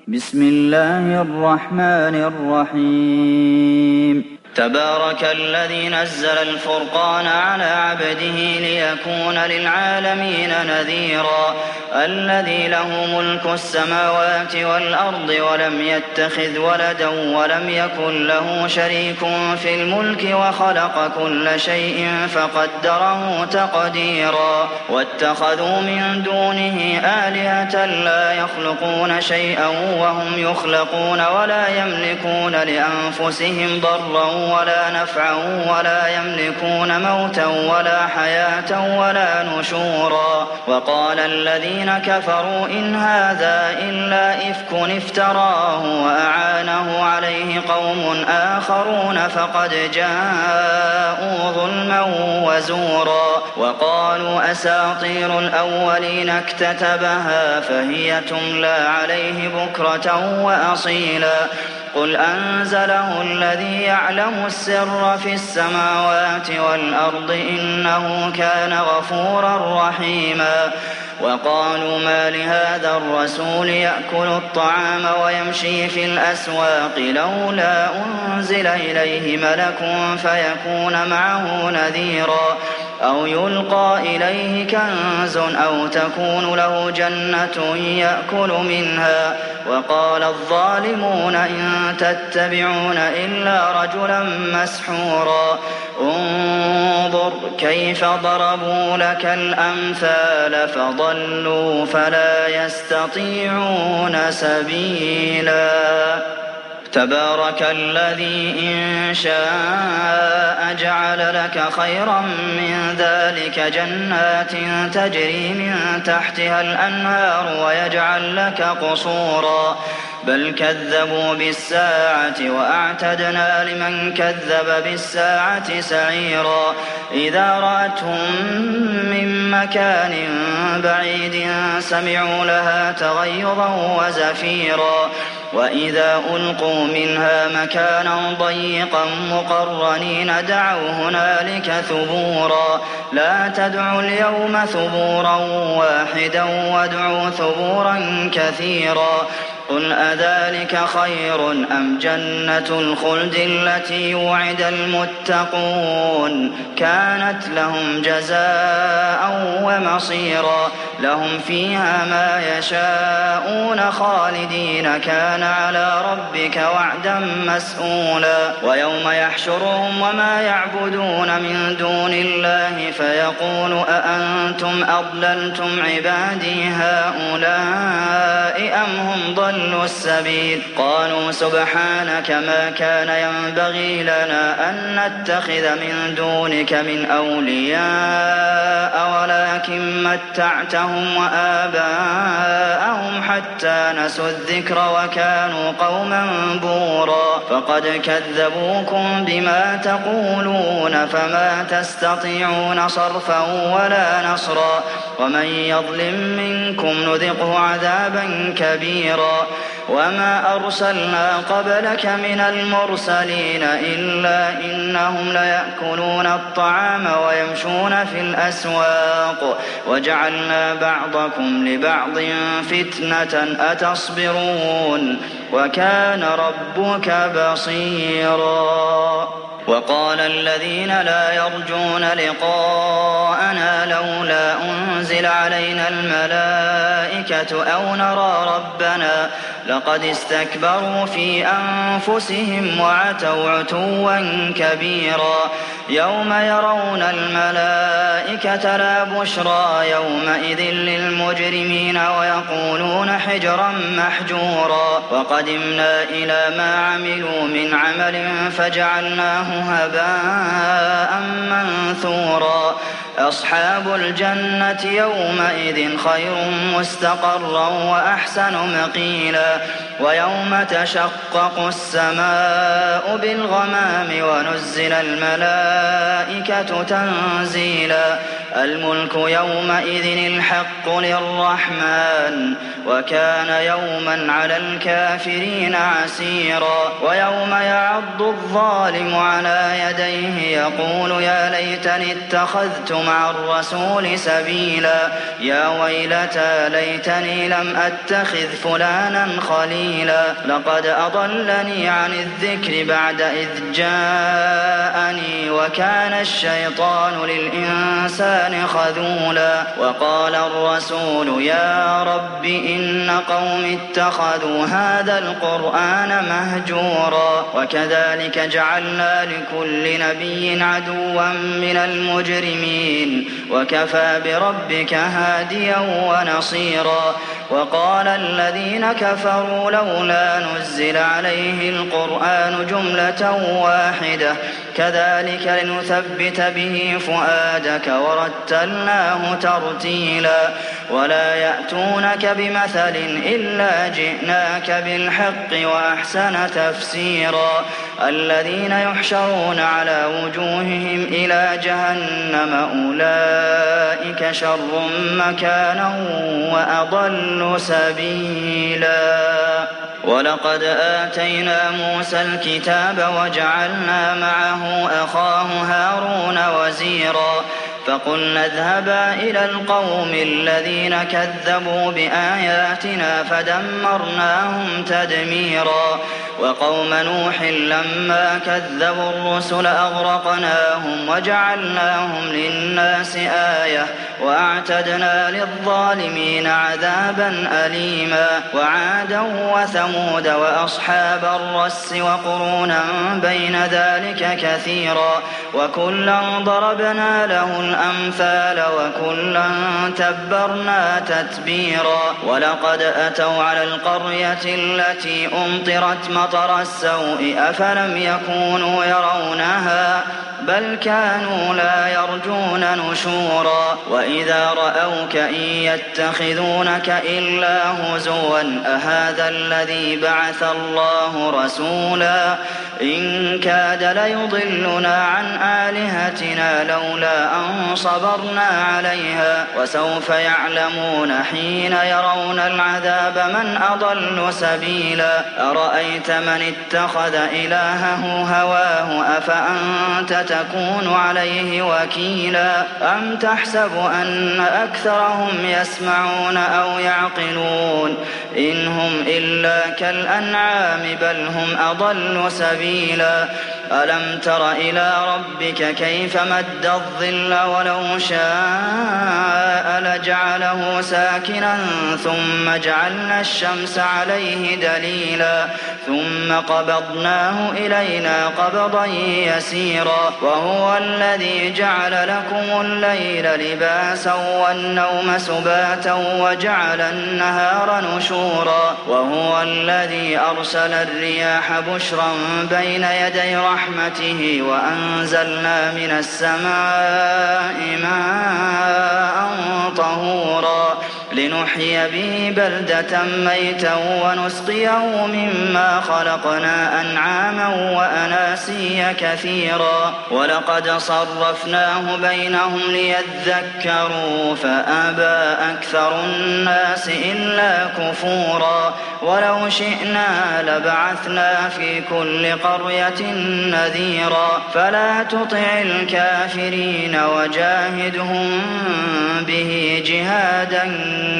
بسم الله الرحمن الرحيم تبارك الذي نزل الفرقان على عبده ليكون للعالمين نذيرا الذي له ملك السماوات والأرض ولم يتخذ ولدا ولم يكن له شريك في الملك وخلق كل شيء فقدره تقديرا واتخذوا من دونه آلهة لا يخلقون شيئا وهم يخلقون ولا يملكون لأنفسهم ضرا ولا نفعا ولا يملكون موتا ولا حياة ولا نشورا وقال الذين كفروا إن هذا إلا إفك افتراه وأعانه عليه قوم آخرون فقد جاءوا ظلما وزورا وقالوا أساطير الأولين اكتتبها فهي تملى عليه بكرة وأصيلا قل أنزله الذي يعلم السر في السماوات والأرض إنه كان غفورا رحيما وقالوا ما لهذا الرسول يأكل الطعام ويمشي في الأسواق لولا أنزل إليه ملك فيكون معه نذيرا أو يلقى إليه كنز أو تكون له جنة يأكل منها وقال الظالمون إن تتبعون إلا رجلا مسحورا انظر كيف ضربوا لك الأمثال فضلوا فلا يستطيعون سبيلا تبارك الذي إن شاء جعل لك خيرا من ذلك جنات تجري من تحتها الأنهار ويجعل لك قصورا بل كذبوا بالساعة وأعتدنا لمن كذب بالساعة سعيرا إذا رأتهم من مكان بعيد سمعوا لها تغيظا وزفيرا وإذا ألقوا منها مكانا ضيقا مقرنين دعوا هنالك ثبورا لا تدعوا اليوم ثبورا واحدا وادعوا ثبورا كثيرا قل أذلك خير أم جنة الخلد التي وعد المتقون كانت لهم جزاء ومصيرا لهم فيها ما يشاءون خالدين كان على ربك وعدا مسئولا ويوم يحشرهم وما يعبدون من دون الله فيقول أأنتم أضللتم عبادي هؤلاء أم هم ضلوا السبيل قالوا سبحانك ما كان ينبغي لنا أن نتخذ من دونك من أولياء ولكن متعتهم وآباءهم حتى نسوا الذكر وكانوا قوما بورا فقد كذبوكم بما تقولون فما تستطيعون صرفا ولا نصرا ومن يظلم منكم نذقه عذابا كبيرا وما أرسلنا قبلك من المرسلين إلا إنهم ليأكلون الطعام ويمشون في الأسواق وجعلنا بعضكم لبعض فتنة أتصبرون وكان ربك بصيرا وقال الذين لا يرجون لقاءنا لولا أنزل علينا الملائكة أو نرى ربنا لقد استكبروا في أنفسهم وعتوا عتوا كبيرا يوم يرون الملائكة لا بشرى يومئذ للمجرمين ويقولون حجرا محجورا وقدمنا إلى ما عملوا من عمل فجعلناه هباء منثورا أصحاب الجنة يومئذ خير مستقرا وأحسن مقيلا ويوم تشقق السماء بالغمام ونزل الملائكة تنزيلا الملك يومئذ الحق للرحمن وكان يوما على الكافرين عسيرا ويوم يعض الظالم على يديه يقول يا ليتني اتخذت مع الرسول سبيلا يا ويلتى ليتني لم أتخذ فلانا خليلا لقد أضلني عن الذكر بعد إذ جاءني وكان الشيطان للإنسان خذولا وقال الرسول يا رب إن قوم اتخذوا هذا القرآن مهجورا وكذلك جعلنا لكل نبي عدوا من المجرمين وكفى بربك هاديا ونصيرا وقال الذين كفروا لولا نزل عليه القرآن جملة واحدة كذلك لنثبت به فؤادك ورتلناه ترتيلا ولا يأتونك بمثل إلا جئناك بالحق وأحسن تفسيرا الذين يحشرون على وجوههم إلى جهنم أولئك شر مكانا وأضل سبيلا ولقد آتينا موسى الكتاب وجعلنا معه أخاه هارون وزيرا فقلنا اذهبا إلى القوم الذين كذبوا بآياتنا فدمرناهم تدميرا وقوم نوح لما كذبوا الرسل أغرقناهم وجعلناهم للناس آية وأعتدنا للظالمين عذابا أليما وعادا وثمود وأصحاب الرس وقرونا بين ذلك كثيرا وكلا ضربنا له الأمثال وكلا تبرنا تتبيرا ولقد أتوا على القرية التي أمطرت مطر السوء أفلم يكونوا يرونها بل كانوا لا يرجون نشورا وإذا رأوك إن يتخذونك إلا هزوا أهذا الذي بعث الله رسولا إن كاد ليضلنا عن آلهتنا لولا أن صبرنا عليها وسوف يعلمون حين يرون العذاب من أضل سبيلا أرأيت من اتخذ إلهه هواه أفأنت تكون عليه وكيلا أم تحسب أن أكثرهم يسمعون أو يعقلون إن هم إلا كالأنعام بل هم أضل سبيلا ألم تر إلى ربك كيف مد الظل ولو شاء لجعله ساكنا ثم جعلنا الشمس عليه دليلا ثم قبضناه إلينا قبضا يسيرا وهو الذي جعل لكم الليل لباسا والنوم سباتا وجعل النهار نشورا وهو الذي أرسل الرياح بشرا بين يدي رحمته وأنزلنا من السماء ماء طهورا لنحيي به بلدة ميتا ونسقيه مما خلقنا أنعاما وأناسيا كثيرا ولقد صرفناه بينهم ليذكروا فأبى أكثر الناس إلا كفورا ولو شئنا لبعثنا في كل قرية نذيرا فلا تطع الكافرين وجاهدهم به جهادا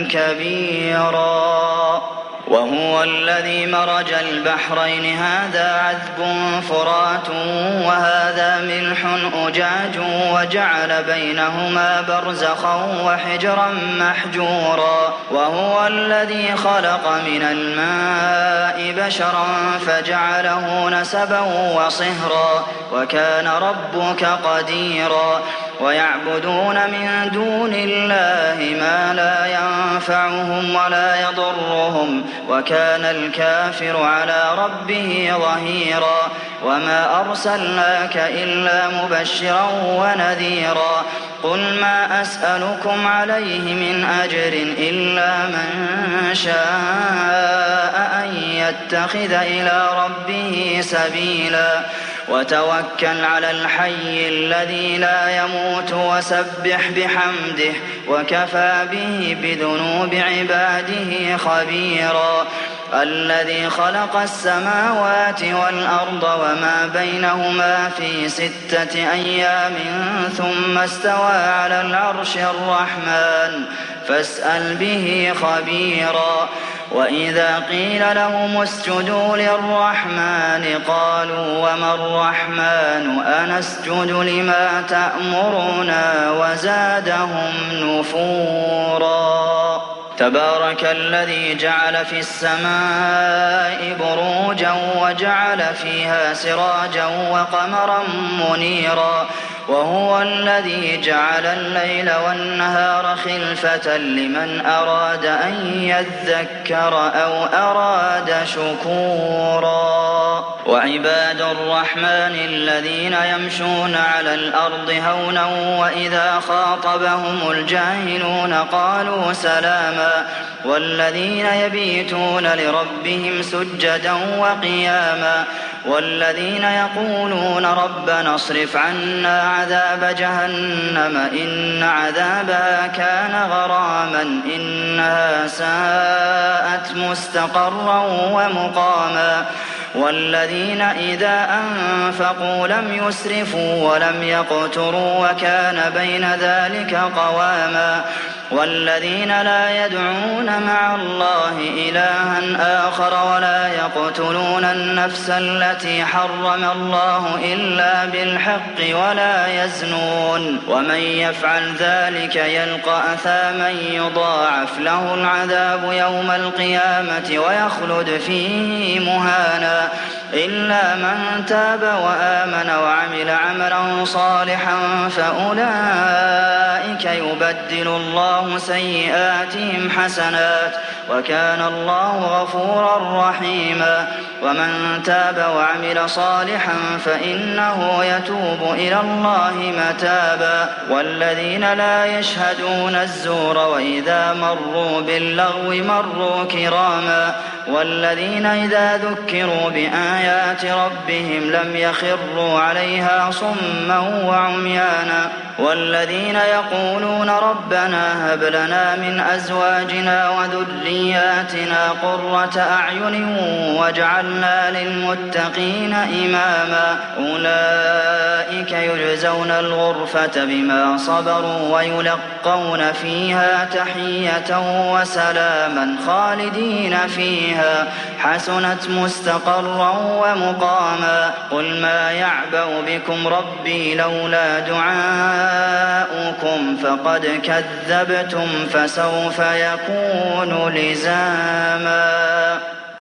كبيرا وهو الذي مرج البحرين هذا عذب فرات وهذا ملح أجاج وجعل بينهما برزخا وحجرا محجورا وهو الذي خلق من الماء بشرا فجعله نسبا وصهرا وكان ربك قديرا ويعبدون من دون الله ما لا ينفعهم ولا يضرهم وكان الكافر على ربه ظهيرا وما أرسلناك إلا مبشرا ونذيرا قل ما أسألكم عليه من أجر إلا من شاء أن يتخذ إلى ربه سبيلا وتوكل على الحي الذي لا يموت وسبح بحمده وكفى به بذنوب عباده خبيرا الذي خلق السماوات والأرض وما بينهما في 6 أيام ثم استوى على العرش الرحمن فاسأل به خبيرا وإذا قيل لهم اسجدوا للرحمن قالوا وما الرحمن أنسجد لما تأمرنا وزادهم نفورا تبارك الذي جعل في السماء بروجا وجعل فيها سراجا وقمرا منيرا وهو الذي جعل الليل والنهار خلفة لمن أراد أن يذكر أو أراد شكورا وعباد الرحمن الذين يمشون على الأرض هونا وإذا خاطبهم الجاهلون قالوا سلاما والذين يبيتون لربهم سجدا وقياما والذين يقولون ربنا اصرف عنا عذاب جهنم إن عذابها كان غراما إنها ساءت مستقرا ومقاما والذين إذا أنفقوا لم يسرفوا ولم يقتروا وكان بين ذلك قواما والذين لا يدعون مع الله إلها آخر ولا يقتلون النفس التي حرم الله إلا بالحق ولا يزنون ومن يفعل ذلك يلقى أثاما يضاعف له العذاب يوم القيامة ويخلد فيه مهانا إلا من تاب وآمن وعمل عملا صالحا فأولئك يبدل الله سيئاتهم حسنات وكان الله غفورا رحيما ومن تاب وعمل صالحا فإنه يتوب إلى الله متابا والذين لا يشهدون الزور وإذا مروا باللغو مروا كراما والذين إذا ذكروا بآيات ربهم لم يخروا عليها صما وعميانا والذين يقولون ربنا هب لنا من أزواجنا وذرياتنا قرة أعين واجعلنا للمتقين إماما أولئك يجزون الغرفة بما صبروا ويلقون فيها تحية وسلاما خالدين فيها حسنت مستقرا ومقاما قل ما يعبأ بكم ربي لولا دعاؤكم فقد كذبتم فسوف يكون لزاما